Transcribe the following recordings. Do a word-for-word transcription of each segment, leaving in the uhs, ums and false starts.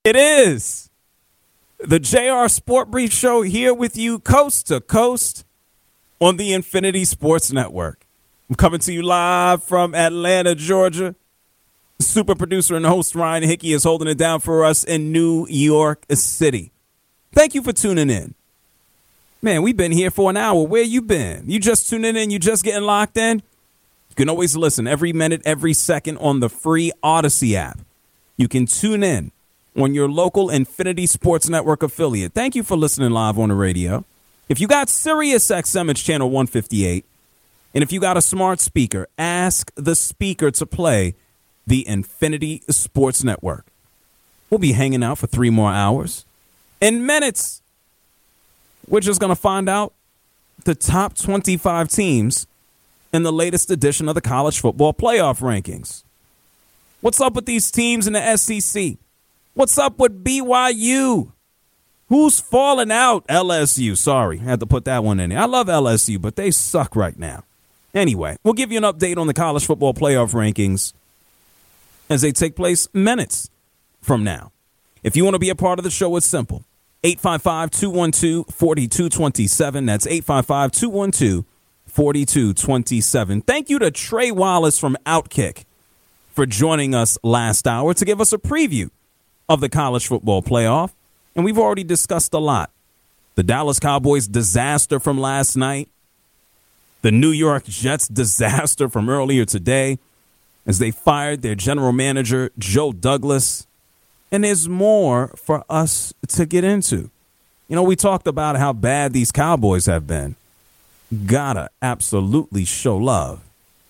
It is the J R Sport Brief Show here with you coast to coast on the Infinity Sports Network. I'm coming to you live from Atlanta, Georgia. Super producer and host Ryan Hickey is holding it down for us in New York City. Thank you for tuning in. Man, we've been here for an hour. Where you been? You just tuning in? You just getting locked in? You can always listen every minute, every second on the free Odyssey app. You can tune in on your local Infinity Sports Network affiliate. Thank you for listening live on the radio. If you got Sirius X M, it's channel one fifty-eight. And if you got a smart speaker, ask the speaker to play the Infinity Sports Network. We'll be hanging out for three more hours. In minutes, we're just going to find out the top twenty-five teams in the latest edition of the college football playoff rankings. What's up with these teams in the S E C? What's up with B Y U? Who's falling out? L S U. Sorry, had to put that one in there. I love L S U, but they suck right now. Anyway, we'll give you an update on the college football playoff rankings as they take place minutes from now. If you want to be a part of the show, it's simple. eight five five, two one two, four two two seven. That's eight five five, two one two, four two two seven. Thank you to Trey Wallace from Outkick for joining us last hour to give us a preview of the college football playoff. And we've already discussed a lot. The Dallas Cowboys disaster from last night. The New York Jets disaster from earlier today as they fired their general manager, Joe Douglas. And there's more for us to get into. You know, we talked about how bad these Cowboys have been. Gotta absolutely show love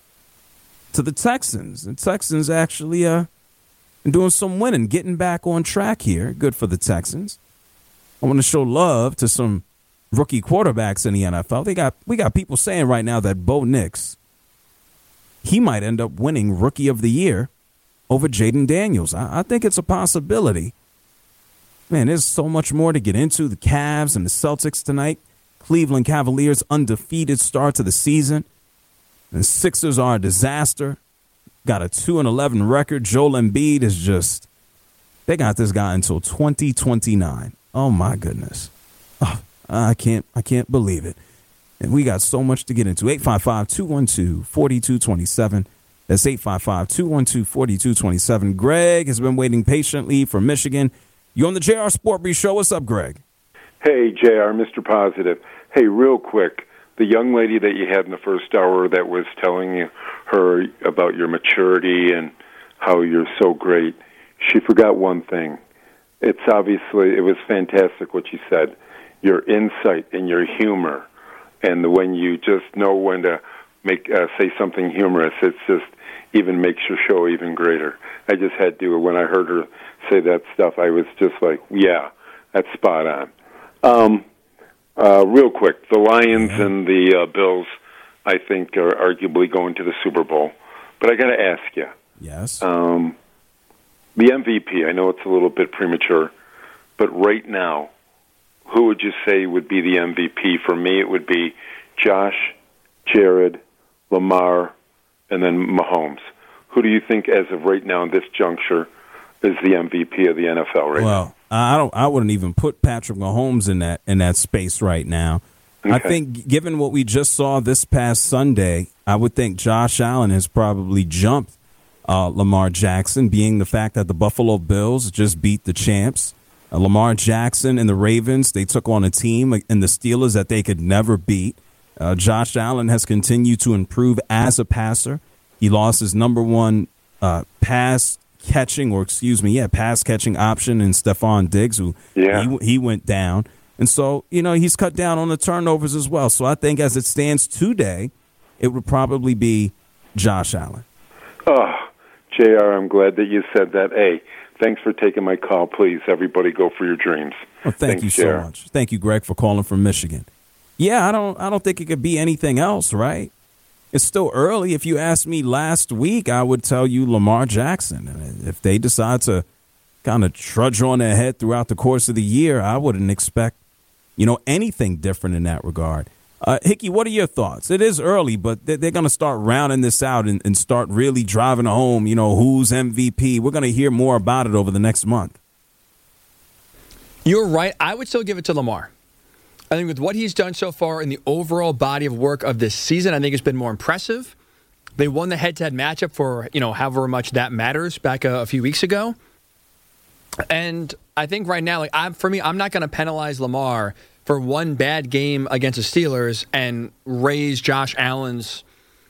to the Texans. The Texans actually uh, doing some winning, getting back on track here. Good for the Texans. I want to show love to some rookie quarterbacks in the N F L. They got we got people saying right now that Bo Nix, he might end up winning Rookie of the Year over Jaden Daniels. I, I think it's a possibility. Man, there's so much more to get into. The Cavs and the Celtics tonight. Cleveland Cavaliers undefeated start to the season. The Sixers are a disaster. Got a two and eleven record. Joel Embiid is just, they got this guy until twenty twenty-nine. Oh my goodness. Oh, I can't I can't believe it. And we got so much to get into. eight five five, two one two, four two two seven. That's eight five five, two one two, four two two seven. Greg has been waiting patiently from Michigan. You're on the J R Sport Brief Show. What's up, Greg? Hey, J R, Mister Positive. Hey, real quick, the young lady that you had in the first hour that was telling you her about your maturity and how you're so great, she forgot one thing. It's obviously, it was fantastic what she said. Your insight and your humor, and when you just know when to make uh, say something humorous, it's just even makes your show even greater. I just had to, when I heard her say that stuff, I was just like, yeah, that's spot on. Um, uh, real quick, the Lions mm-hmm. and the uh, Bills, I think, are arguably going to the Super Bowl. But I got to ask you. Yes. Um, the M V P, I know it's a little bit premature, but right now, who would you say would be the M V P? For me, it would be Josh, Jared, Lamar, and then Mahomes. Who do you think, as of right now in this juncture, is the M V P of the N F L right well, now? I don't. I wouldn't even put Patrick Mahomes in that in that space right now. Okay. I think, given what we just saw this past Sunday, I would think Josh Allen has probably jumped uh, Lamar Jackson, being the fact that the Buffalo Bills just beat the champs. Uh, Lamar Jackson and the Ravens, they took on a team in the Steelers that they could never beat. Uh, Josh Allen has continued to improve as a passer. He lost his number one uh, pass catching, or excuse me, yeah, pass catching option in Stephon Diggs, who yeah. he, he went down. And so, you know, he's cut down on the turnovers as well. So I think as it stands today, it would probably be Josh Allen. Oh, J R, I'm glad that you said that. Hey, thanks for taking my call. Please, everybody go for your dreams. Well, thank thanks, you so J R. much. Thank you, Greg, for calling from Michigan. Yeah, I don't I don't think it could be anything else, right? It's still early. If you asked me last week, I would tell you Lamar Jackson. And if they decide to kind of trudge on ahead throughout the course of the year, I wouldn't expect, you know, anything different in that regard. Uh, Hickey, what are your thoughts? It is early, but they're, they're going to start rounding this out and, and start really driving home, you know, who's M V P. We're going to hear more about it over the next month. You're right. I would still give it to Lamar. I think with what he's done so far in the overall body of work of this season, I think it's been more impressive. They won the head-to-head matchup for, you know, however much that matters back a, a few weeks ago. And I think right now, like I'm, for me, I'm not going to penalize Lamar for one bad game against the Steelers and raise Josh Allen's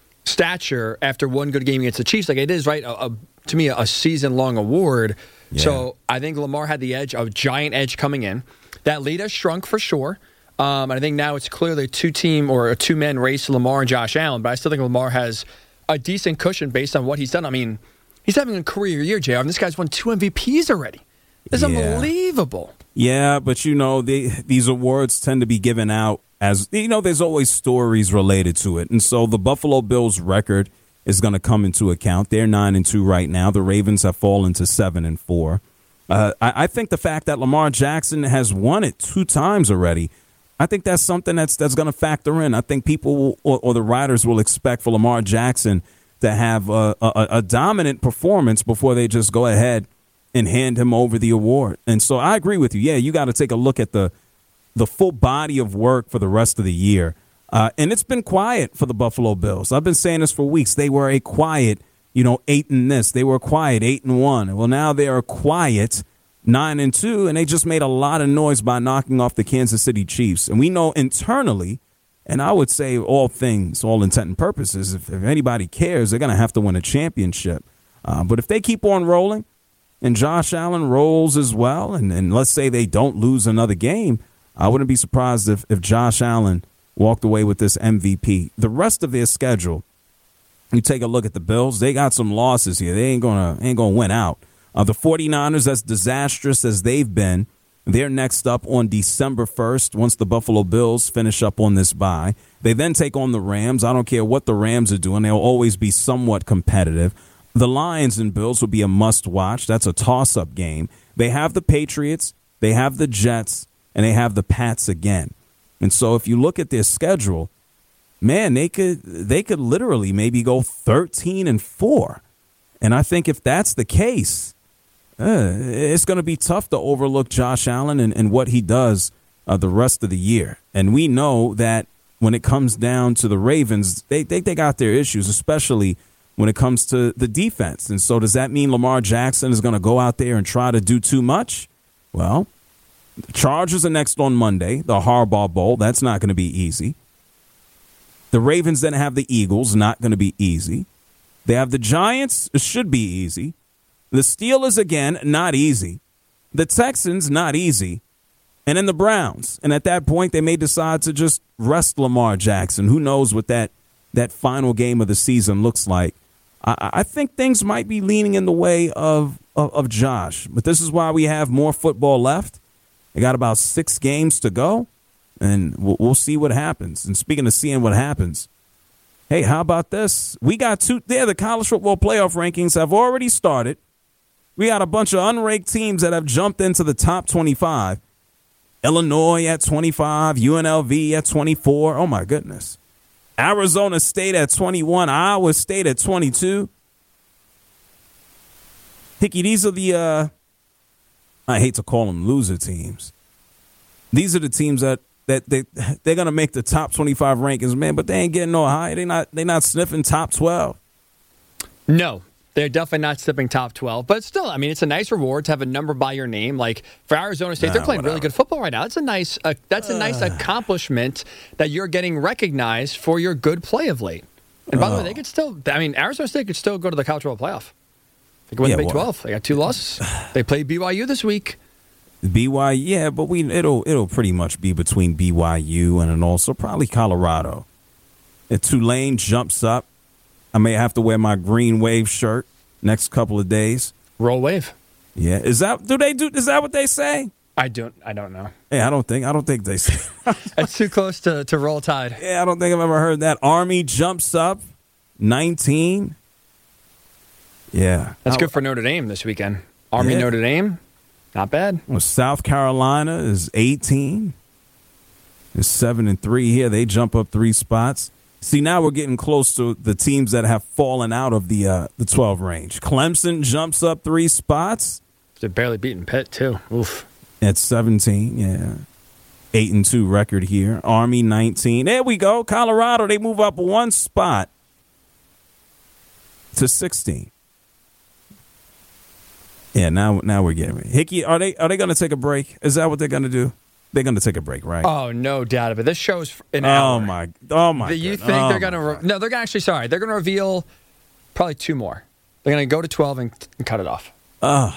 stature after one good game against the Chiefs. Like it is, right, a, a, to me, a season-long award. Yeah. So I think Lamar had the edge, a giant edge coming in. That lead has shrunk for sure. Um, and I think now it's clearly a two-team or a two-man race to Lamar and Josh Allen. But I still think Lamar has a decent cushion based on what he's done. I mean, he's having a career year, J R, and this guy's won two M V Ps already. It's yeah. unbelievable. Yeah, but, you know, they, these awards tend to be given out as, you know, there's always stories related to it. And so the Buffalo Bills record is going to come into account. They're nine and two right now. The Ravens have fallen to seven and four. Uh, I, I think the fact that Lamar Jackson has won it two times already, I think that's something that's that's going to factor in. I think people will, or, or the writers will expect for Lamar Jackson to have a, a, a dominant performance before they just go ahead and hand him over the award. And so I agree with you. Yeah, you got to take a look at the the full body of work for the rest of the year. Uh, and it's been quiet for the Buffalo Bills. I've been saying this for weeks. They were a quiet, you know, eight and this. They were quiet, eight and one. Well, now they are quiet, nine and two, and they just made a lot of noise by knocking off the Kansas City Chiefs. And we know internally, and I would say all things, all intent and purposes, if, if anybody cares, they're going to have to win a championship. Uh, but if they keep on rolling and Josh Allen rolls as well, and, and let's say they don't lose another game, I wouldn't be surprised if, if Josh Allen walked away with this M V P. The rest of their schedule, you take a look at the Bills, they got some losses here. They ain't gonna ain't gonna win out. Uh, the 49ers, as disastrous as they've been, they're next up on December first once the Buffalo Bills finish up on this bye. They then take on the Rams. I don't care what the Rams are doing. They'll always be somewhat competitive. The Lions and Bills will be a must-watch. That's a toss-up game. They have the Patriots, they have the Jets, and they have the Pats again. And so if you look at their schedule, man, they could they could literally maybe go thirteen and four. And I think if that's the case, uh, it's going to be tough to overlook Josh Allen and, and what he does uh, the rest of the year. And we know that when it comes down to the Ravens, they, they, they got their issues, especially when it comes to the defense. And so does that mean Lamar Jackson is going to go out there and try to do too much? Well, the Chargers are next on Monday, the Harbaugh Bowl. That's not going to be easy. The Ravens then have the Eagles, not going to be easy. They have the Giants, it should be easy. The Steelers, again, not easy. The Texans, not easy. And then the Browns. And at that point, they may decide to just rest Lamar Jackson. Who knows what that, that final game of the season looks like. I, I think things might be leaning in the way of, of, of Josh. But this is why we have more football left. They got about six games to go. And we'll, we'll see what happens. And speaking of seeing what happens, hey, how about this? We got two there. The college football playoff rankings have already started. We got a bunch of unranked teams that have jumped into the top twenty-five. Illinois at twenty-five, U N L V at twenty-four. Oh, my goodness. Arizona State at twenty-one, Iowa State at twenty-two. Hickey, these are the, uh, I hate to call them loser teams. These are the teams that that they they're gonna make the top twenty-five rankings, man, but they ain't getting no higher. They not they not sniffing top twelve. No, they're definitely not sniffing top twelve. But still, I mean, it's a nice reward to have a number by your name. Like for Arizona State, nah, they're playing whatever. really good football right now. It's a nice uh, that's a nice uh. accomplishment that you're getting recognized for your good play of late. And by oh. the way, they could still. I mean, Arizona State could still go to the College Football Playoff. They could win yeah, the Big well, twelve. They got two losses. They played B Y U this week. B Y U, yeah, but we it'll it'll pretty much be between B Y U and, and also probably Colorado. If Tulane jumps up, I may have to wear my Green Wave shirt next couple of days. Roll Wave. Yeah, is that do they do? Is that what they say? I don't. I don't know. Yeah, I don't think. I don't think they say. It's too close to, to Roll Tide. Yeah, I don't think I've ever heard that. Army jumps up, nineteen. Yeah, that's I, good for Notre Dame this weekend. Army yeah. Notre Dame. Not bad. Well, South Carolina is eighteen. It's seven and three here. They jump up three spots. See, now we're getting close to the teams that have fallen out of the uh, the twelve range. Clemson jumps up three spots. They're barely beating Pitt too. Oof. at seventeen, yeah. eight and two record here. Army nineteen. There we go. Colorado, they move up one spot to sixteen. Yeah, now now we're getting it. Hickey, are they are they going to take a break? Is that what they're going to do? They're going to take a break, right? Oh, no doubt of it. This show's an oh hour. my, oh my. Do you goodness. think oh they're going to? Re- no, they're gonna actually. Sorry, they're going to reveal probably two more. They're going to go to twelve and, and cut it off. Uh,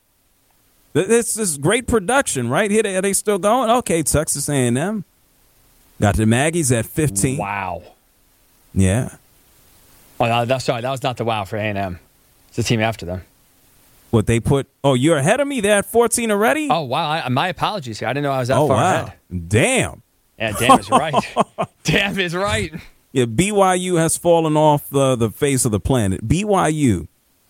this is great production, right? Here, are they still going? Okay, Texas A and M got the Maggies at fifteen. Wow. Yeah. Oh, no, that's sorry. That was not the wow for A and M. It's the team after them. What they put? Oh, you're ahead of me. They're at fourteen already. Oh wow! I, my apologies. I didn't know I was that oh far wow! ahead. Damn. Yeah, damn is right. Damn is right. Yeah, B Y U has fallen off the, the face of the planet. B Y U,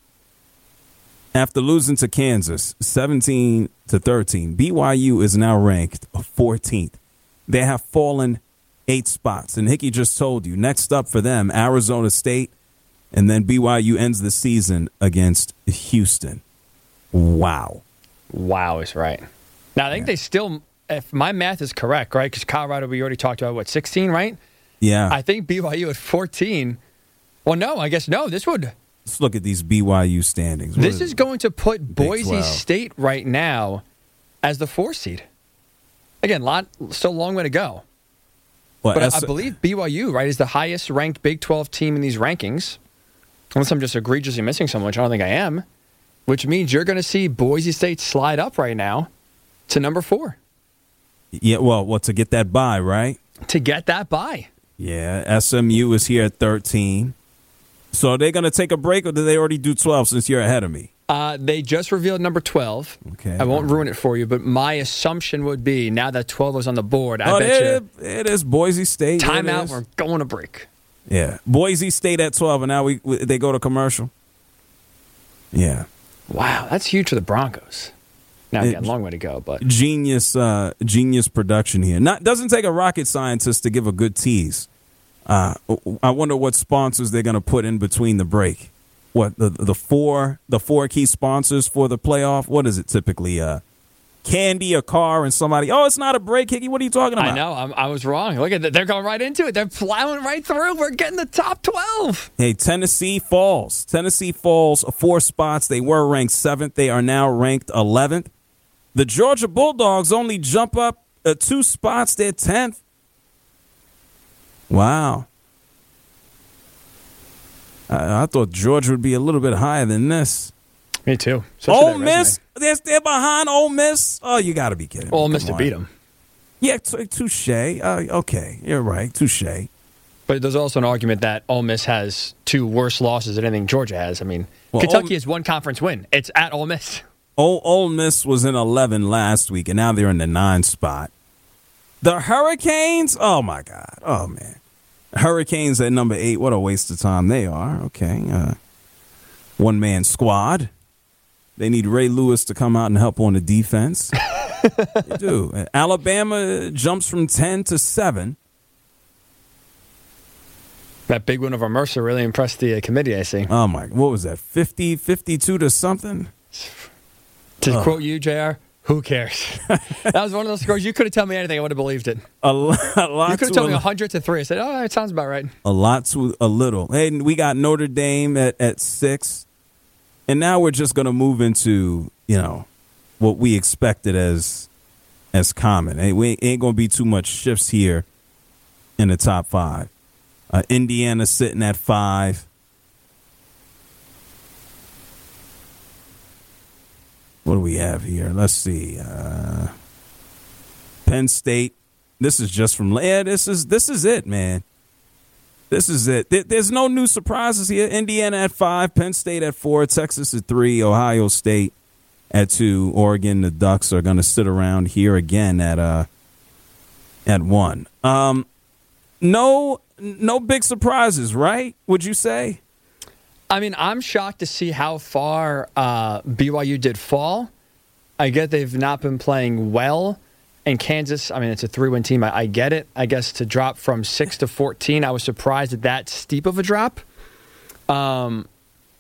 after losing to Kansas seventeen to thirteen, B Y U is now ranked fourteenth. They have fallen eight spots. And Hickey just told you, next up for them, Arizona State, and then B Y U ends the season against Houston. Wow. Wow is right. Now, I think yeah. they still, if my math is correct, right, because Colorado, we already talked about, what, sixteen, right? Yeah. I think B Y U at fourteen. Well, no, I guess no. This would. Let's look at these B Y U standings. What this is, is going to put Boise twelve. State right now as the four seed. Again, lot still a long way to go. Well, but S- I, I believe B Y U, right, is the highest ranked Big twelve team in these rankings. Unless I'm just egregiously missing someone, which I don't think I am. Which means you're going to see Boise State slide up right now to number four. Yeah, well, well, to get that bye, right? To get that bye. Yeah, S M U is here at thirteen. So are they going to take a break, or did they already do twelve since you're ahead of me? Uh, they just revealed number twelve. Okay. I won't ruin it for you, but my assumption would be now that twelve is on the board, I oh, bet it, you. It is Boise State. Timeout, we're going to break. Yeah. Boise State at twelve, and now we, we they go to commercial. Yeah. Wow, that's huge for the Broncos. Now, It- again, long way to go, but Genius, uh, genius production here. Not doesn't take a rocket scientist to give a good tease. Uh, I wonder what sponsors they're going to put in between the break. What the the four the four key sponsors for the playoff? What is it typically? Uh, candy, a car, and somebody. Oh, it's not a break, Hickey. What are you talking about? I know, I'm, I was wrong. Look at that. They're going right into it. They're plowing right through. We're getting the top twelve. Hey, Tennessee falls. Tennessee falls four spots. They were ranked seventh. They are now ranked eleventh. The Georgia Bulldogs only jump up uh, two spots. They're tenth. Wow. I, I thought Georgia would be a little bit higher than this. Me too. Such Ole Miss, they're, they're behind Ole Miss. Oh, you got to be kidding me. Ole Miss Come to on. beat them. Yeah, t- touche. Uh, okay, you're right. Touche. But there's also an argument that Ole Miss has two worse losses than anything Georgia has. I mean, Well, Kentucky Ole- has one conference win. It's at Ole Miss. Ole, Ole Miss was in eleven last week, and now they're in the nine spot. The Hurricanes? Oh, my God. Oh, man. Hurricanes at number eight. What a waste of time they are. Okay. Uh, one-man squad. They need Ray Lewis to come out and help on the defense. They do. Alabama jumps from ten to seven. That big win over Mercer really impressed the uh, committee, I see. Oh, my. What was that? fifty, fifty-two to something? To Oh. quote you, J R, who cares? That was one of those scores. You could have told me anything. I would have believed it. A lot, a lot You could have to told a, me one hundred to three. I said, oh, it sounds about right. a lot to a little. Hey, we got Notre Dame at, at six. And now we're just going to move into, you know, what we expected as as common. Hey, we ain't going to be too much shifts here in the top five. Uh, Indiana sitting at five. What do we have here? Let's see. Uh, Penn State. This is just from yeah. This is this is it, man. This is it. There, there's no new surprises here. Indiana at five, Penn State at four, Texas at three, Ohio State at two. Oregon, the Ducks are going to sit around here again at uh at one. Um, no, no big surprises, right? Would you say? I mean, I'm shocked to see how far uh, B Y U did fall. I get they've not been playing well. And Kansas, I mean, it's a three-win team. I, I get it. I guess to drop from six to fourteen, I was surprised at that steep of a drop. Um,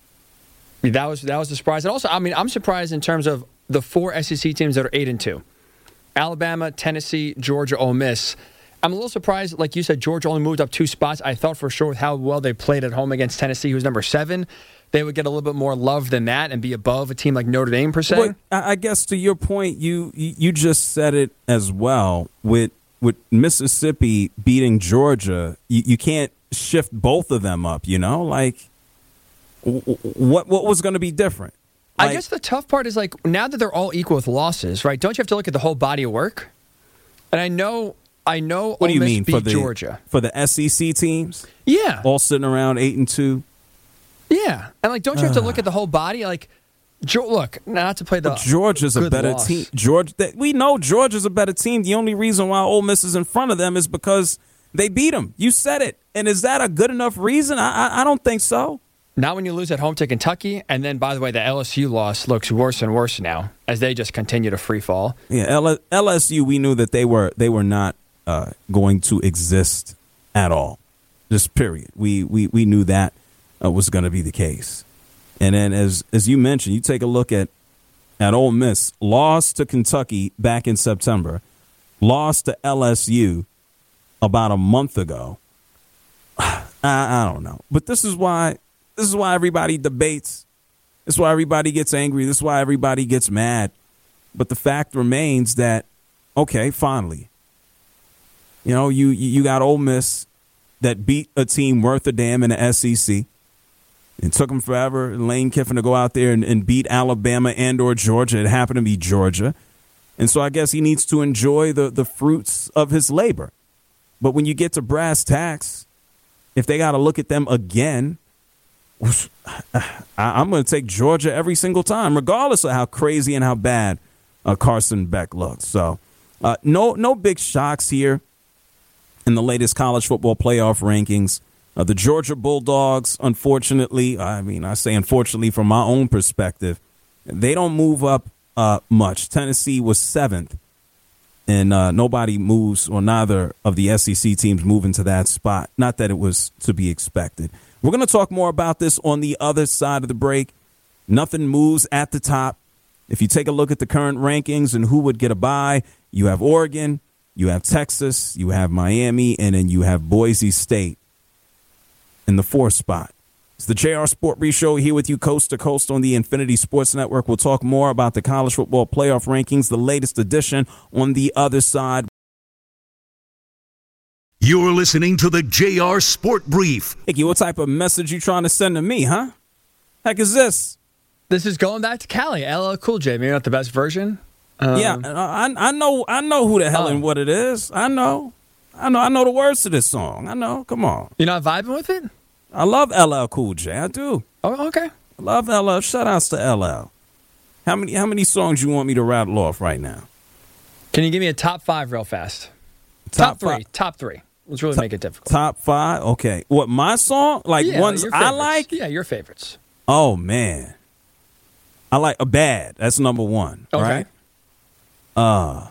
that was that was a surprise. And also, I mean, I'm surprised in terms of the four S E C teams that are eight and two. Alabama, Tennessee, Georgia, Ole Miss. I'm a little surprised, like you said, Georgia only moved up two spots. I thought for sure with how well they played at home against Tennessee, who's number seven, they would get a little bit more love than that and be above a team like Notre Dame, per se. Well, I guess to your point, you you just said it as well. With with Mississippi beating Georgia, you, you can't shift both of them up, you know? Like, what what was going to be different? Like, I guess the tough part is, like, now that they're all equal with losses, right, don't you have to look at the whole body of work? And I know... I know. What do you Ole Miss mean beat for the Georgia for the S E C teams? Yeah, all sitting around eight and two. Yeah, and like, don't you have to look at the whole body? Like, jo- look, not to play the but Georgia's a better loss. team. George, that, we know Georgia's a better team. The only reason why Ole Miss is in front of them is because they beat them. You said it, and is that a good enough reason? I I, I don't think so. Not when you lose at home to Kentucky, and then, by the way, the L S U loss looks worse and worse now as they just continue to free fall. Yeah, L- LSU, we knew that they were they were not. Uh, going to exist at all. Just period. We we we knew that uh, was going to be the case. And then as as you mentioned, you take a look at at Ole Miss, lost to Kentucky back in September, lost to L S U about a month ago. I, I don't know, but this is why this is why everybody debates. This is why everybody gets angry. This is why everybody gets mad. But the fact remains that okay, finally. You know, you you got Ole Miss that beat a team worth a damn in the S E C. It took them forever, Lane Kiffin, to go out there and, and beat Alabama and or Georgia. It happened to be Georgia. And so I guess he needs to enjoy the, the fruits of his labor. But when you get to brass tacks, if they got to look at them again, I'm going to take Georgia every single time, regardless of how crazy and how bad uh, Carson Beck looks. So uh, no no big shocks here. In the latest college football playoff rankings, uh, the Georgia Bulldogs, unfortunately, I mean, I say unfortunately from my own perspective, they don't move up uh, much. Tennessee was seventh, and uh, nobody moves, or neither of the S E C teams move into that spot. Not that it was to be expected. We're going to talk more about this on the other side of the break. Nothing moves at the top. If you take a look at the current rankings and who would get a bye, you have Oregon. You have Texas, you have Miami, and then you have Boise State in the fourth spot. It's the J R Sport Brief Show here with you coast to coast on the Infinity Sports Network. We'll talk more about the college football playoff rankings, the latest edition, on the other side. You're listening to the J R Sport Brief. Hickey, what type of message you trying to send to me, huh? Heck is this? This is going back to Cali, L L Cool J. Maybe not the best version. Um, yeah, I, I know I know who the hell oh. and what it is. I know. I know I know the words to this song. I know. Come on. You're not vibing with it? I love L L Cool J. I do. Oh, okay. I love L L. Shout outs to L L. How many how many songs you want me to rattle off right now? Can you give me a top five real fast? Top, top three. Five. Top three. Let's really top, make it difficult. Top five? Okay. What, my song? Like yeah, ones your I favorites. like? Yeah, your favorites. Oh, man. I like a Bad. That's number one. Okay. Right? Uh,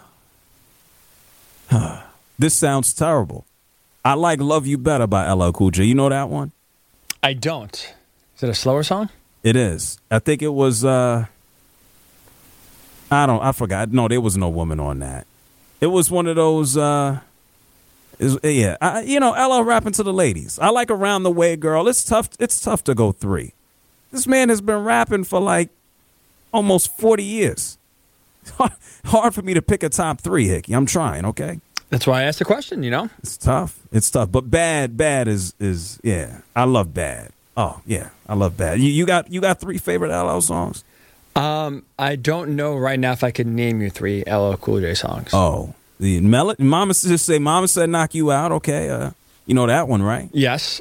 huh. This sounds terrible. I like Love You Better by L L Cool J. You know that one? I don't. Is it a slower song? It is. I think it was, uh, I don't, I forgot. No, there was no woman on that. It was one of those, uh, is, yeah, I, you know, L L rapping to the ladies. I like Around the Way, Girl. It's tough. It's tough to go three. This man has been rapping for like almost forty years. Hard for me to pick a top three, Hickey. I'm trying, okay? That's why I asked the question, you know? It's tough. It's tough. But Bad, Bad is, is yeah. I love Bad. Oh, yeah. I love Bad. You, you got you got three favorite L L songs? Um, I don't know right now if I could name you three L L Cool J songs. Oh. The melody, Mama just say, Mama Said Knock You Out, okay? Uh, you know that one, right? Yes.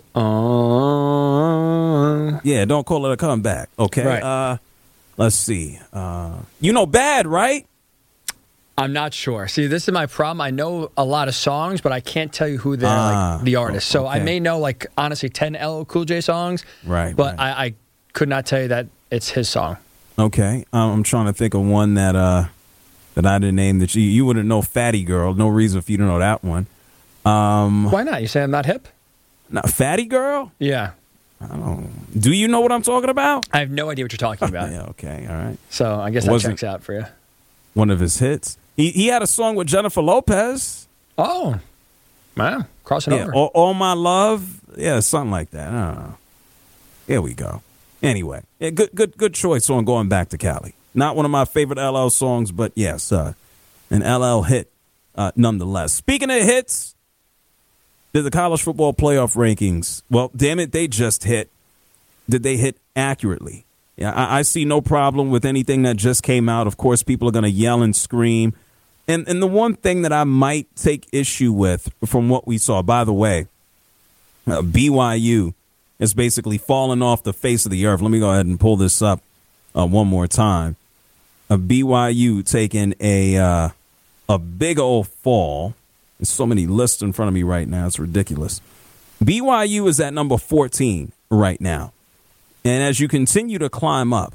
Uh, yeah, Don't Call It a Comeback, okay? Right. Uh, let's see. Uh, you know Bad, right? I'm not sure. See, this is my problem. I know a lot of songs, but I can't tell you who they're, Ah, like, the artist. So okay. I may know, like, honestly, ten L L Cool J songs. Right, But right. I, I could not tell you that it's his song. Okay. Um, I'm trying to think of one that uh, that I didn't name that you, you wouldn't know. Fatty Girl. No reason for you to know that one. Um, Why not? You say I'm not hip? Now, Fatty Girl? Yeah. I don't. Do you know what I'm talking about? I have no idea what you're talking about. Yeah, okay, all right. So I guess that Wasn't- checks out for you. One of his hits. He he had a song with Jennifer Lopez. Oh, man, crossing Yeah, over. all, all My Love. Yeah, something like that. I don't know. Here we go. Anyway, yeah, good good good choice on going back to Cali. Not one of my favorite L L songs, but yes, uh, an L L hit uh, nonetheless. Speaking of hits, did the college football playoff rankings? Well, damn it, they just hit. Did they hit accurately? Yeah, I, I see no problem with anything that just came out. Of course, people are going to yell and scream. And and the one thing that I might take issue with from what we saw, by the way, uh, B Y U is basically falling off the face of the earth. Let me go ahead and pull this up uh, one more time. Uh, B Y U taking a uh, a big old fall. There's so many lists in front of me right now. It's ridiculous. B Y U is at number fourteen right now. And as you continue to climb up,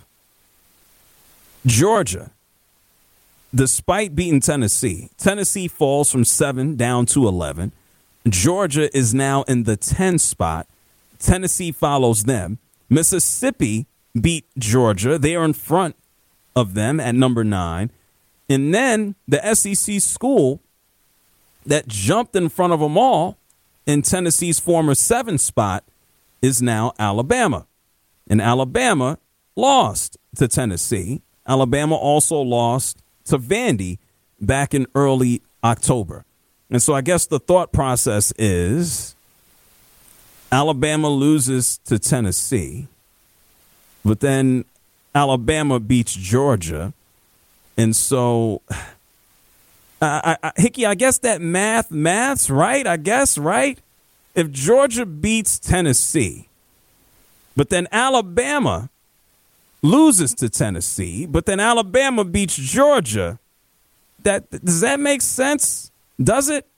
Georgia, despite beating Tennessee, Tennessee falls from seven down to eleven. Georgia is now in the ten spot. Tennessee follows them. Mississippi beat Georgia. They are in front of them at number nine. And then the S E C school that jumped in front of them all in Tennessee's former seven spot is now Alabama. And Alabama lost to Tennessee. Alabama also lost to Vandy back in early October. And so I guess the thought process is Alabama loses to Tennessee, but then Alabama beats Georgia. And so, I, I, Hickey, I guess that math, math's right, I guess, right? If Georgia beats Tennessee, but then Alabama loses to Tennessee, but then Alabama beats Georgia, that does that make sense? Does it?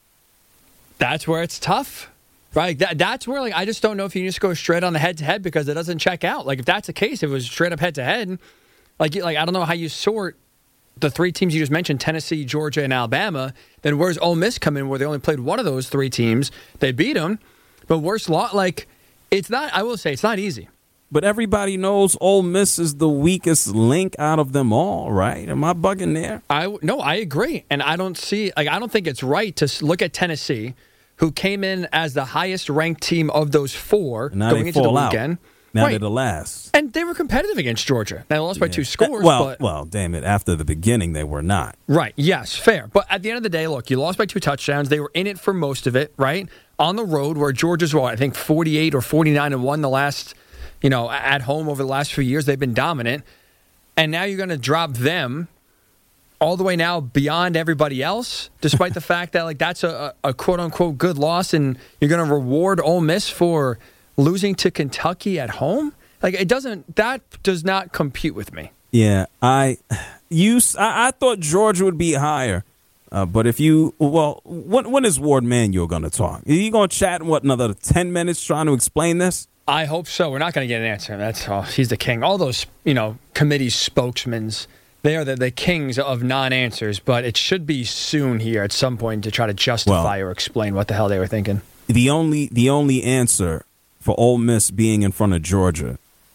That's where it's tough, right? That, that's where, like, I just don't know if you just go straight on the head-to-head because it doesn't check out. Like, if that's the case, if it was straight up head-to-head, like, like I don't know how you sort the three teams you just mentioned, Tennessee, Georgia, and Alabama. Then where's Ole Miss come in where they only played one of those three teams? They beat them, but worse lot, like, it's not, I will say, it's not easy. But everybody knows Ole Miss is the weakest link out of them all, right? Am I bugging there? I no, I agree, and I don't see like I don't think it's right to look at Tennessee, who came in as the highest ranked team of those four now going they into fall the out. weekend. Now right. they're the last, and they were competitive against Georgia. They lost by Yeah. two scores. Well, but, well, damn it! After the beginning, they were not. Right. Yes. Fair. But at the end of the day, look, you lost by two touchdowns. They were in it for most of it, right? On the road, where Georgia's what I think forty-eight or forty-nine and one the last. You know, at home over the last few years, they've been dominant. And now you're going to drop them all the way now beyond everybody else, despite the fact that, like, that's a, a quote-unquote good loss, and you're going to reward Ole Miss for losing to Kentucky at home? Like, it doesn't – that does not compute with me. Yeah, I you I, I thought Georgia would be higher. Uh, but if you – well, when, when is Ward Manuel going to talk? Are you going to chat in, what, another ten minutes trying to explain this? I hope so. We're not going to get an answer. That's all. He's the king. All those, you know, committee spokesmen, they are the, the kings of non-answers, but it should be soon here at some point to try to justify well, or explain what the hell they were thinking. The only the only answer for Ole Miss being in front of Georgia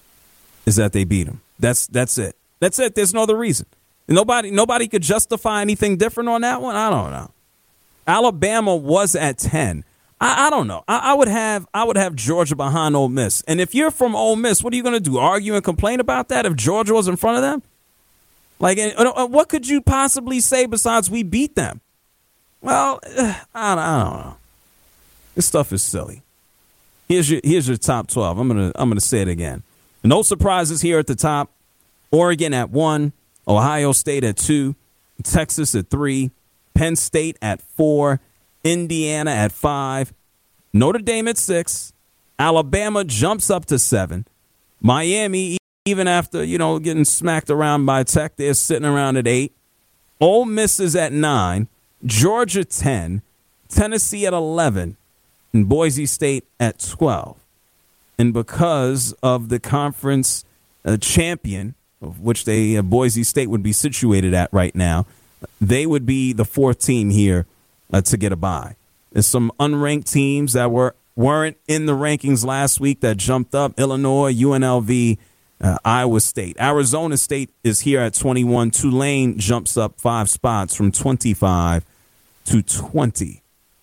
is that they beat them. That's that's it. That's it. There's no other reason. Nobody nobody could justify anything different on that one. I don't know. Alabama was at ten. I, I don't know. I, I would have I would have Georgia behind Ole Miss. And if you're from Ole Miss, what are you going to do? Argue and complain about that if Georgia was in front of them? Like, what could you possibly say besides we beat them? Well, I, I don't know. This stuff is silly. Here's your here's your top twelve. I'm gonna I'm gonna say it again. No surprises here at the top. Oregon at one, Ohio State at two, Texas at three, Penn State at four. Indiana at five, Notre Dame at six, Alabama jumps up to seven, Miami, even after, you know, getting smacked around by Tech, they're sitting around at eight, Ole Miss is at nine, Georgia ten, Tennessee at eleven, and Boise State at twelve. And because of the conference uh, champion, of which they uh, Boise State would be situated at right now, they would be the fourth team here Uh, to get a bye. There's some unranked teams that were, weren't in the rankings last week that jumped up. Illinois, U N L V, Uh, Iowa State. Arizona State is here at twenty-one. Tulane jumps up five spots from twenty-five to twenty.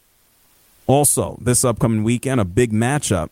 Also, this upcoming weekend, a big matchup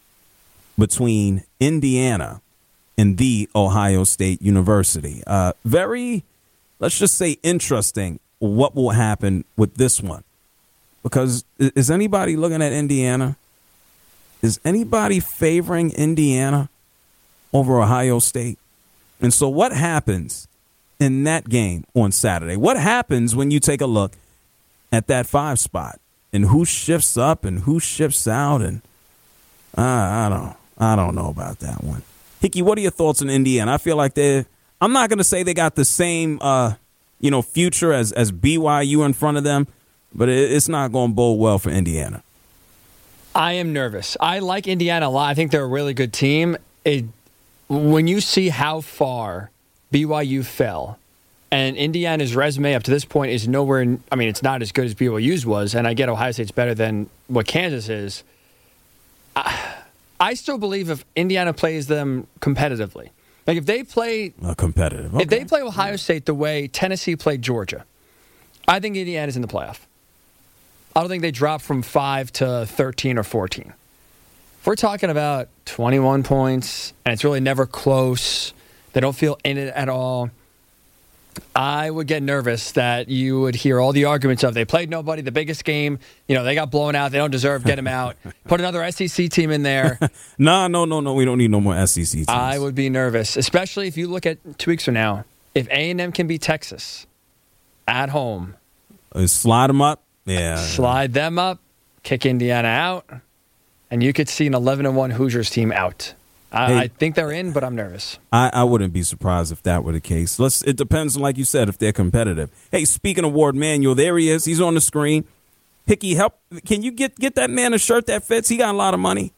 between Indiana and the Ohio State University. Uh, very, let's just say, interesting what will happen with this one. Because is anybody looking at Indiana? Is anybody favoring Indiana over Ohio State? And so what happens in that game on Saturday? What happens when you take a look at that five spot and who shifts up and who shifts out? And uh, I don't I don't know about that one. Hickey, what are your thoughts on Indiana? I feel like they're I'm not going to say they got the same uh, you know, future as, as B Y U in front of them, but it, it's not going to bode well for Indiana. I am nervous. I like Indiana a lot. I think they're a really good team. It, when you see how far B Y U fell, and Indiana's resume up to this point is nowhere, I mean, it's not as good as B Y U's was, and I get Ohio State's better than what Kansas is. I, I still believe if Indiana plays them competitively, like if they play uh, competitive, okay. if they play Ohio State the way Tennessee played Georgia, I think Indiana's in the playoff. I don't think they drop from five to thirteen or fourteen. If we're talking about twenty-one points and it's really never close, they don't feel in it at all, I would get nervous that you would hear all the arguments of they played nobody, the biggest game, you know, they got blown out, they don't deserve, get them out. Put another S E C team in there. no, no, no, no, we don't need no more S E C teams. I would be nervous, especially if you look at two weeks from now. If A and M can beat Texas at home. Uh, slide them up. Yeah. Slide them up, kick Indiana out, and you could see an eleven and one Hoosiers team out. I, hey, I think they're in, but I'm nervous. I, I wouldn't be surprised if that were the case. Let's. It depends, like you said, if they're competitive. Hey, speaking of Ward Manuel, there he is. He's on the screen. Hickey, help. Can you get, get that man a shirt that fits? He got a lot of money.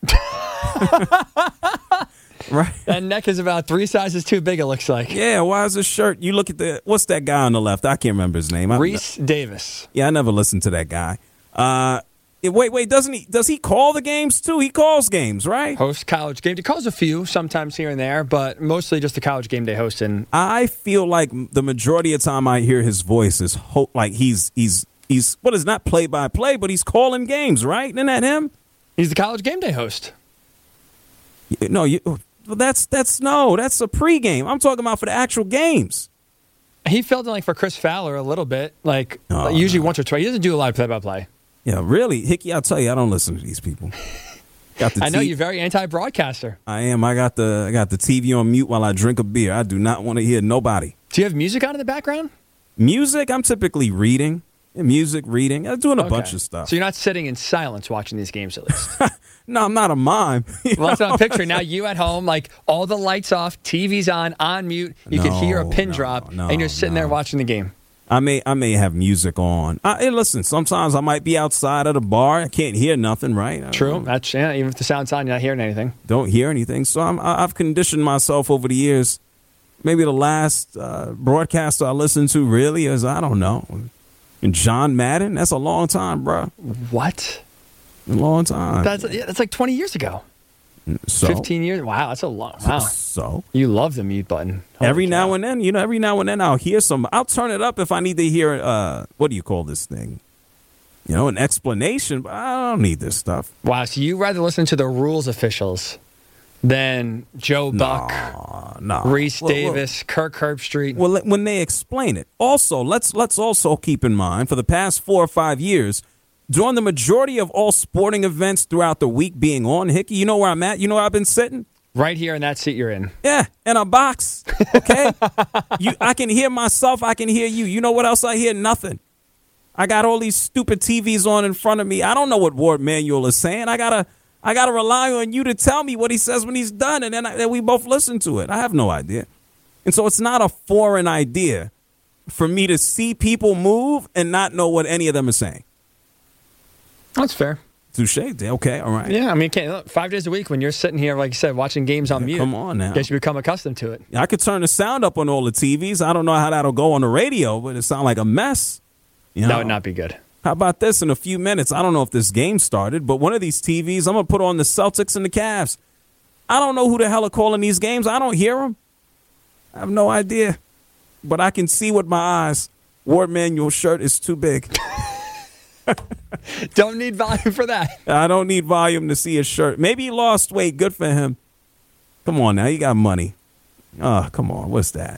Right. That neck is about three sizes too big, it looks like. Yeah, why is this shirt? You look at the, what's that guy on the left? I can't remember his name. Reese Davis. Yeah, I never listened to that guy. Uh, wait, wait, doesn't he, does he call the games too? He calls games, right? Hosts college games. He calls a few sometimes here and there, but mostly just the college game day hosting. I feel like the majority of the time I hear his voice is ho- like he's, he's, he's, what is not play by play, but he's calling games, right? Isn't that him? He's the college game day host. No, you. Well, that's that's no, that's a pregame. I'm talking about for the actual games. He filled in like for Chris Fowler a little bit, like oh, usually no. once or twice. He doesn't do a lot of play-by-play. Yeah, really, Hickey. I'll tell you, I don't listen to these people. Got the I know t- you're very anti-broadcaster. I am. I got the I got the T V on mute while I drink a beer. I do not want to hear nobody. Do you have music on in the background? Music. I'm typically reading. Music, reading. I'm doing a okay. bunch of stuff. So you're not sitting in silence watching these games, at least. No, I'm not a mime. Well, that's what I'm picturing. Now you at home, like all the lights off, T V's on, on mute. You no, can hear a pin no, drop, no, and you're sitting no. there watching the game. I may I may have music on. I, hey, listen, sometimes I might be outside at a bar. I can't hear nothing, right? True. That's yeah. Even if the sound's on, you're not hearing anything. Don't hear anything. So I'm, I've conditioned myself over the years. Maybe the last uh, broadcaster I listened to really is, I don't know, and John Madden. That's a long time, bro. What? A long time. That's yeah, that's like twenty years ago. So, fifteen years? Wow, that's a long. Wow. So you love the mute button. Holy every cow. now and then, you know, every now and then I'll hear some. I'll turn it up if I need to hear. Uh, what do you call this thing? You know, an explanation. But I don't need this stuff. Wow. So you rather listen to the rules officials than Joe Buck, no, no. Reese well, Davis, well, Kirk Herbstreit? Well, when they explain it. Also, let's let's also keep in mind for the past four or five years, during the majority of all sporting events throughout the week being on, Hickey, you know where I'm at? You know where I've been sitting? Right here in that seat you're in. Yeah, in a box. Okay? you, I can hear myself. I can hear you. You know what else I hear? Nothing. I got all these stupid T Vs on in front of me. I don't know what Ward Manuel is saying. I gotta, I gotta rely on you to tell me what he says when he's done, and then, I, then we both listen to it. I have no idea. And so it's not a foreign idea for me to see people move and not know what any of them are saying. That's fair. Touche. Okay, all right. Yeah, I mean, can't, look, five days a week when you're sitting here, like you said, watching games on Yeah, mute. come on now. Guess you become accustomed to it. I could turn the sound up on all the T Vs. I don't know how that'll go on the radio, but it sounds like a mess. You know? That would not be good. How about this in a few minutes? I don't know if this game started, but one of these T Vs, I'm going to put on the Celtics and the Cavs. I don't know who the hell are calling these games. I don't hear them. I have no idea. But I can see with my eyes, Ward Manuel's shirt is too big. Don't need volume for that. I don't need volume to see his shirt. Maybe he lost weight. Good for him. Come on now. He got money. Oh, come on. What's that?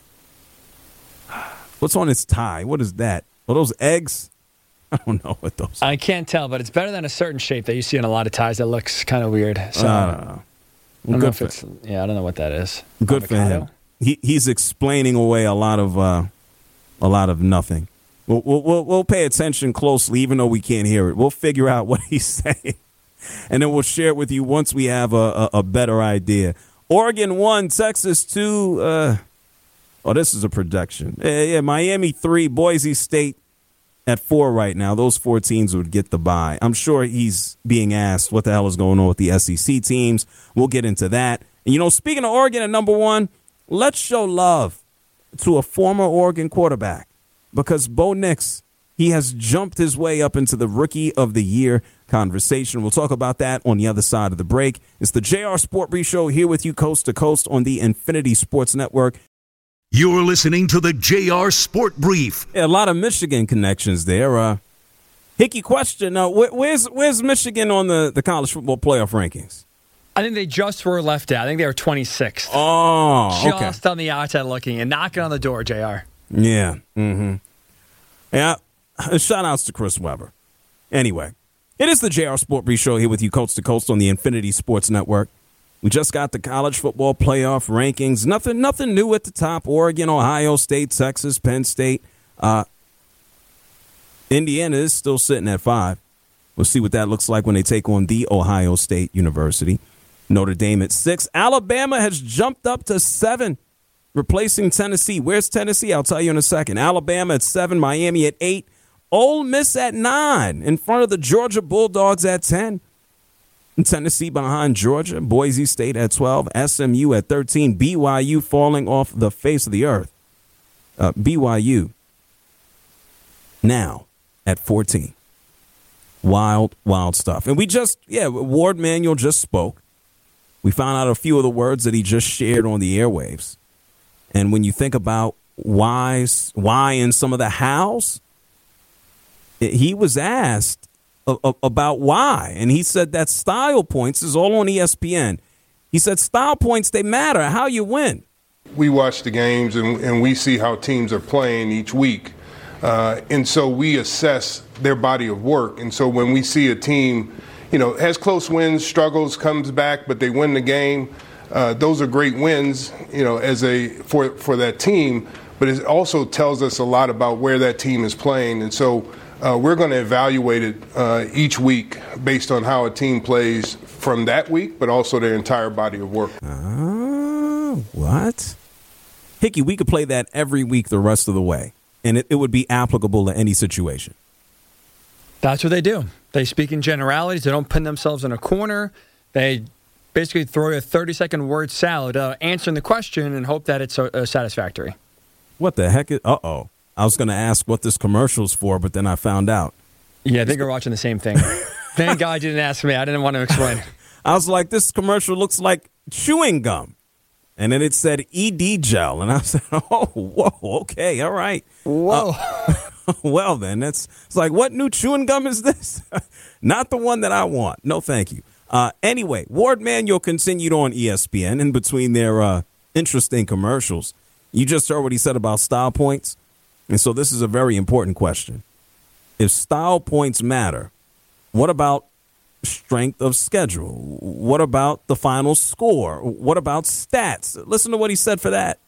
What's on his tie? What is that? Are those eggs? I don't know what those are. I can't tell, but it's better than a certain shape that you see in a lot of ties that looks kind of weird. So, I don't know. I don't Good know if for it's, yeah, I don't know what that is. Good Avocado? for him. He he's explaining away a lot of uh, a lot of nothing. We'll, we'll we'll pay attention closely, even though we can't hear it. We'll figure out what he's saying, and then we'll share it with you once we have a, a, a better idea. Oregon one, Texas two. Uh, oh, this is a projection. Yeah, yeah, Miami three, Boise State at four right now. Those four teams would get the bye. I'm sure he's being asked what the hell is going on with the S E C teams. We'll get into that. And, you know, speaking of Oregon at number one, let's show love to a former Oregon quarterback because Bo Nix, he has jumped his way up into the Rookie of the Year conversation. We'll talk about that on the other side of the break. It's the J R Sport Brief Show here with you coast to coast on the Infinity Sports Network. You're listening to the J R Sport Brief. Yeah, a lot of Michigan connections there. Uh, Hickey, question, uh, wh- where's where's Michigan on the, the college football playoff rankings? I think they just were left out. I think they were twenty-sixth. Oh, okay. Just on the outside looking and knocking on the door, J R. Yeah. Mm-hmm. Yeah. Shout outs to Chris Webber. Anyway, it is the J R Sport Brief Show here with you coast to coast on the Infinity Sports Network. We just got the college football playoff rankings. Nothing nothing new at the top. Oregon, Ohio State, Texas, Penn State. Uh, Indiana is still sitting at five. We'll see what that looks like when they take on the Ohio State University. Notre Dame at six. Alabama has jumped up to seven, replacing Tennessee. Where's Tennessee? I'll tell you in a second. Alabama at seven, Miami at eight, Ole Miss at nine, in front of the Georgia Bulldogs at ten. And Tennessee behind Georgia, Boise State at twelve, S M U at thirteen, B Y U falling off the face of the earth. Uh, B Y U now at fourteen. Wild, wild stuff. And we just, yeah, Ward Manuel just spoke. We found out a few of the words that he just shared on the airwaves. And when you think about why, why and some of the hows, it, he was asked a, a, about why. And he said that style points is all on E S P N. He said style points, they matter, how you win. We watch the games and, and we see how teams are playing each week. Uh, and so we assess their body of work. And so when we see a team, you know, has close wins, struggles, comes back, but they win the game, uh, those are great wins, you know, as a for for that team. But it also tells us a lot about where that team is playing. And so uh, we're going to evaluate it uh, each week based on how a team plays from that week, but also their entire body of work. Uh, what? Hickey, we could play that every week the rest of the way, and it, it would be applicable to any situation. That's what they do. They speak in generalities. They don't pin themselves in a corner. They basically throw a thirty-second word salad uh, answering the question and hope that it's uh, satisfactory. What the heck is... Uh-oh. I was going to ask what this commercial's for, but then I found out. Yeah, I think we're watching the same thing. Thank God you didn't ask me. I didn't want to explain. I was like, this commercial looks like chewing gum. And then it said E D gel. And I said, oh, whoa, okay, all right. Whoa. Uh, well, then, that's it's like, what new chewing gum is this? Not the one that I want. No, thank you. Uh, anyway, Ward Manuel continued on E S P N in between their uh, interesting commercials. You just heard what he said about style points. And so this is a very important question. If style points matter, what about strength of schedule? What about the final score? What about stats? Listen to what he said for that.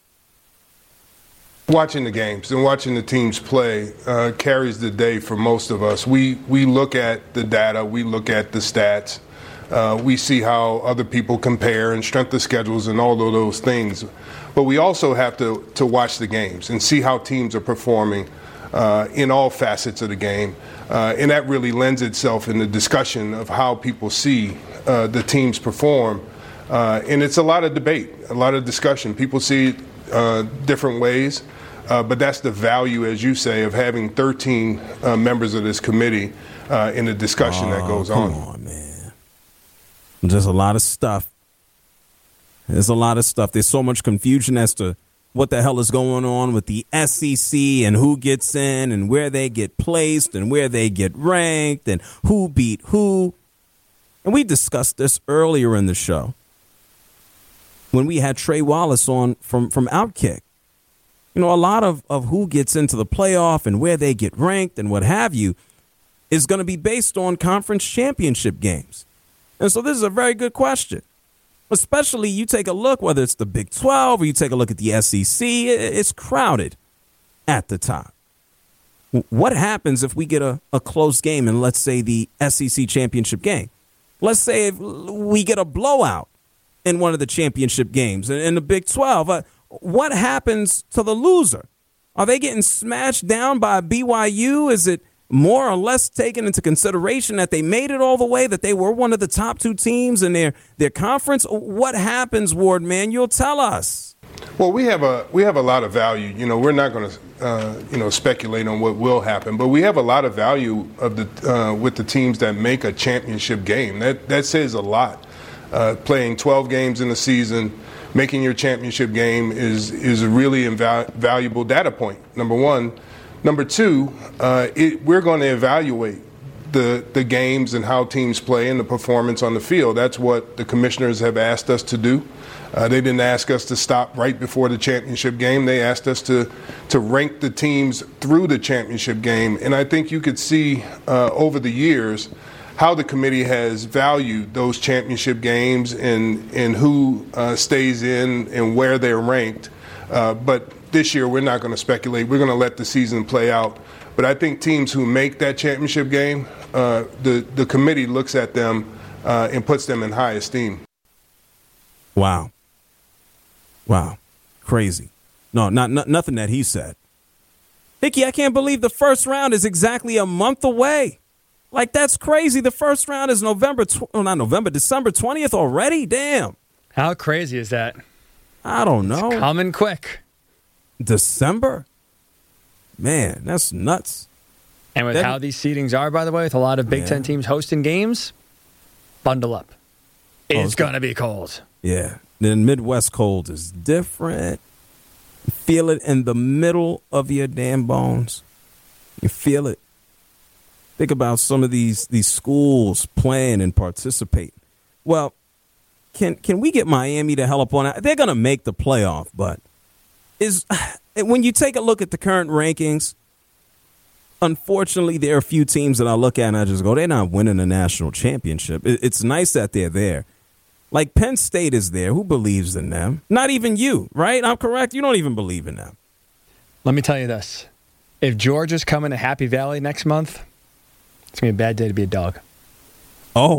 Watching the games and watching the teams play uh, carries the day for most of us. We we look at the data, we look at the stats, uh, we see how other people compare and strength of schedules and all of those things. But we also have to, to watch the games and see how teams are performing uh, in all facets of the game. Uh, and that really lends itself in the discussion of how people see uh, the teams perform. Uh, and it's a lot of debate, a lot of discussion. People see it uh, different ways. Uh, but that's the value, as you say, of having thirteen uh, members of this committee uh, in the discussion oh, that goes come on. Come on, man. Just a lot of stuff. There's a lot of stuff. There's so much confusion as to what the hell is going on with the S E C and who gets in and where they get placed and where they get ranked and who beat who. And we discussed this earlier in the show when we had Trey Wallace on from, from Outkick. You know, a lot of, of who gets into the playoff and where they get ranked and what have you is going to be based on conference championship games. And so this is a very good question. Especially you take a look, whether it's the Big twelve or you take a look at the S E C, it's crowded at the top. What happens if we get a, a close game in, let's say, the S E C championship game? Let's say if we get a blowout in one of the championship games in the Big twelve. Uh, what happens to the loser? Are they getting smashed down by B Y U? Is it more or less taken into consideration that they made it all the way, that they were one of the top two teams in their, their conference? What happens, Ward, man? You'll tell us. Well, we have a we have a lot of value. You know, we're not going to uh, you know speculate on what will happen, but we have a lot of value of the uh, with the teams that make a championship game. That that says a lot. Uh, playing twelve games in a season, making your championship game is is a really inval- valuable data point. Number one. Number two, uh, it, we're going to evaluate the the games and how teams play and the performance on the field. That's what the commissioners have asked us to do. Uh, they didn't ask us to stop right before the championship game. They asked us to to rank the teams through the championship game. And I think you could see uh, over the years how the committee has valued those championship games and, and who uh, stays in and where they're ranked. Uh, but this year, we're not going to speculate. We're going to let the season play out. But I think teams who make that championship game, uh, the, the committee looks at them uh, and puts them in high esteem. Wow. Wow. Crazy. No, not, not nothing that he said. Hickey, I can't believe the first round is exactly a month away. Like, that's crazy. The first round is November, tw- oh, not November, December twentieth already? Damn. How crazy is that? I don't know. It's coming quick. December? Man, that's nuts. And with that, how these seedings are, by the way, with a lot of Big yeah. Ten teams hosting games, bundle up. It's, oh, it's going to be cold. Yeah. The Midwest cold is different. You feel it in the middle of your damn bones. You feel it. Think about some of these these schools playing and participating. Well, can can we get Miami to help on it? They're going to make the playoff, but is when you take a look at the current rankings, unfortunately, there are a few teams that I look at and I just go, they're not winning a national championship. It's nice that they're there. Like Penn State is there. Who believes in them? Not even you, right? I'm correct. You don't even believe in them. Let me tell you this. If Georgia's coming to Happy Valley next month, it's going to be a bad day to be a dog. Oh,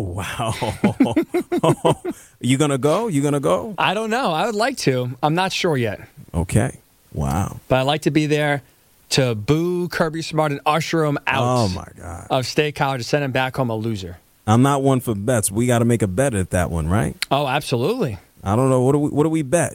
wow. You going to go? You going to go? I don't know. I would like to. I'm not sure yet. Okay. Wow. But I'd like to be there to boo Kirby Smart and usher him out oh my God. of State College to send him back home a loser. I'm not one for bets. We got to make a bet at that one, right? Oh, absolutely. I don't know. What do we, what do we bet?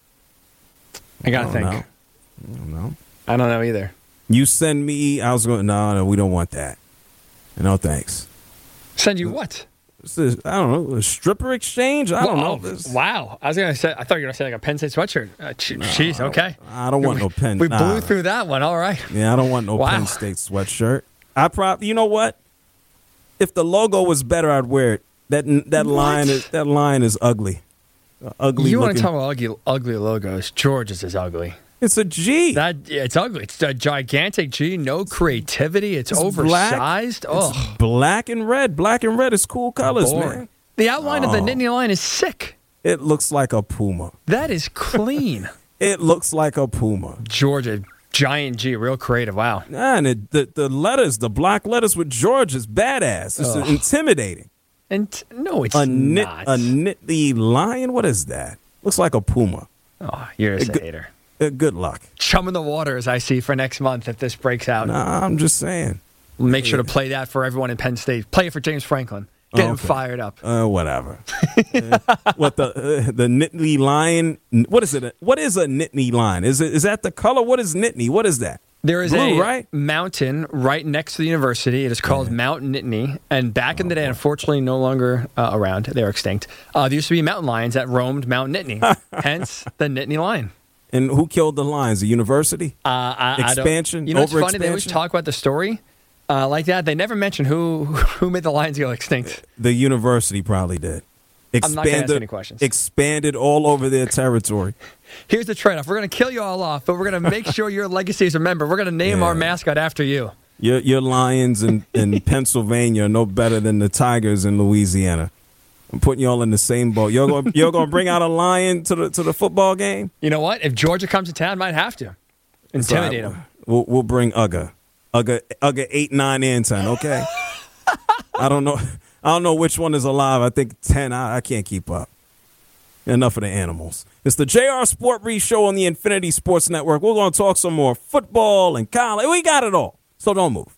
I got to think. Know. I don't know. I don't know either. You send me. I was going, no, no, we don't want that. No, thanks. Send you what? Is, I don't know, a stripper exchange? I don't Whoa, know. This. Wow. I was going to say, I thought you were going to say like a Penn State sweatshirt. Uh, Jeez, no, okay. I don't want no Penn. We blew nah. through that one. All right. Yeah, I don't want no wow. Penn State sweatshirt. I probably, you know what? If the logo was better, I'd wear it. That that what? line is that line is ugly. Uh, ugly. You looking. want to talk about ugly, ugly logos? George's is ugly. It's a G. That it's ugly. It's a gigantic G. No creativity. It's, it's oversized. Black. Oh, it's black and red. Black and red is cool colors, Boring. man. The outline oh. of the Nittany line is sick. It looks like a puma. That is clean. It looks like a puma. Georgia, giant G, real creative. Wow. And it, the the letters, the black letters with George is badass. It's Ugh. intimidating. And t- no, it's a knit, not. A Nittany lion. What is that? Looks like a puma. Oh, you're just a, a hater. Uh, good luck. Chum in the water, as I see, for next month if this breaks out. Nah, I'm just saying. We'll make sure yeah. to play that for everyone in Penn State. Play it for James Franklin. Get oh, okay. him fired up. Uh, whatever. uh, what the uh, the Nittany lion? What is it? What is a Nittany lion? Is it is that the color? What is Nittany? What is that? There is Blue, a right? mountain right next to the university. It is called yeah. Mount Nittany. And back in the day, unfortunately, no longer uh, around. They are extinct. Uh, there used to be mountain lions that roamed Mount Nittany. Hence the Nittany Lion. And who killed the lions? The university? Uh, I, expansion? I don't, you know what's funny? They always expansion? talk about the story uh, like that. They never mention who who made the lions go extinct. The university probably did. Expanded, I'm not going to ask any questions. Expanded all over their territory. Here's the trade-off. We're going to kill you all off, but we're going to make sure your legacy is remembered. We're going to name yeah. our mascot after you. Your, your lions in, in Pennsylvania are no better than the tigers in Louisiana. I'm putting you all in the same boat. You're going you're going to bring out a lion to the to the football game? You know what? If Georgia comes to town, might have to intimidate so I, them. We'll, we'll bring Ugga. Ugga, Ugga eight, nine, and ten, okay? I don't know. I don't know which one is alive. I think ten. I, I can't keep up. Enough of the animals. It's the J R Sport Brief Show on the Infinity Sports Network. We're going to talk some more football and college. We got it all. So don't move.